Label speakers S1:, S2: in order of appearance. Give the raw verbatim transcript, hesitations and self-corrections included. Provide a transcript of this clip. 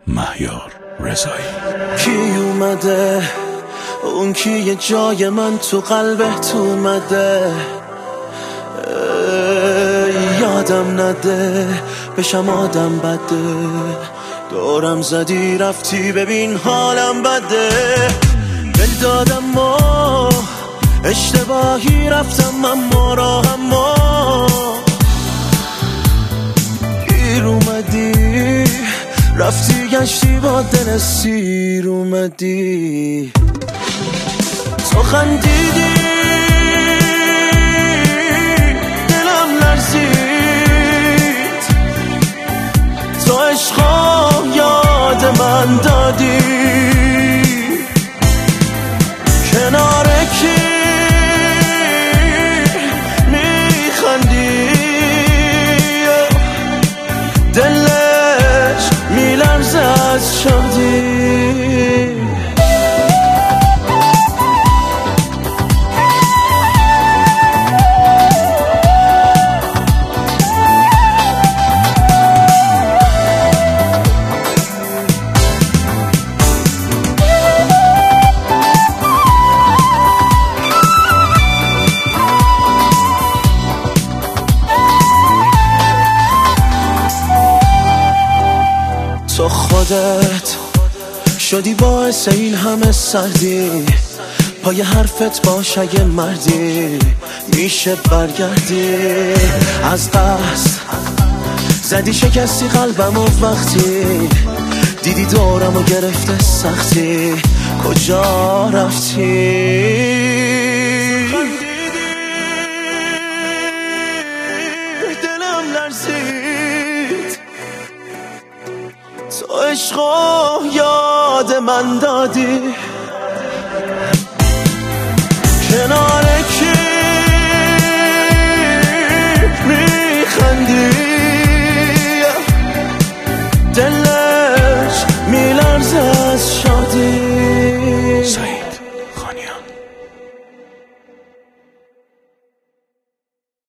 S1: مهیار رضایی.
S2: کی اومده اون کی یه جای من تو قلبت اومده، یادم نده بشم آدم بده، دورم زدی رفتی ببین حالم بده، دل دادم و اشتباهی رفتم اما راهم ما گیر اومدی رفتی گشتی با دل سیر اومدی، تو خندیدی دلم لرزید، تو عشقا یاد من دادی، کنار کی میخندی دلش میلرزه از شادی. تو خودت شدی باعث این همه سردی، پای حرفت باش اگه مردی میشه برگردی، از قصد زدی شکستی قلبم و وقتی دیدی دورم و گرفته سختی کجا رفتی، دلم لرزید، تو عشقا یاد من دادی.